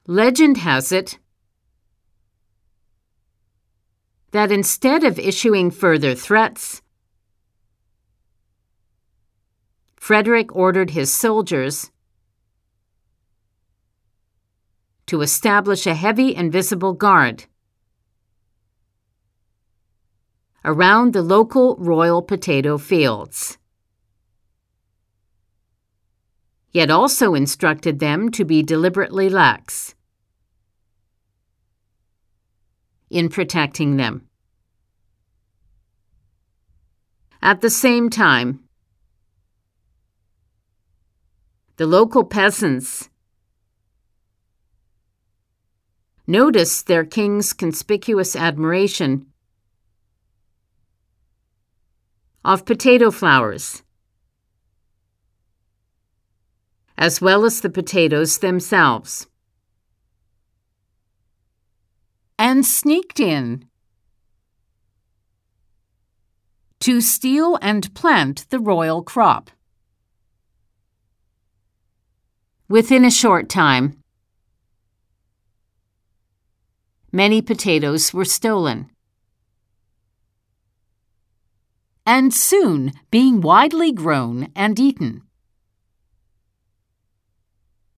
Legend has it that instead of issuing further threats, Frederick ordered his soldiers to establish a heavy invisible guard around the local royal potato fields, yet also instructed them to be deliberately lax in protecting them. At the same time, the local peasants noticed their king's conspicuous admiration of potato flowers, as well as the potatoes themselves, and sneaked in to steal and plant the royal crop. Within a short time, many potatoes were stolen, and soon being widely grown and eaten.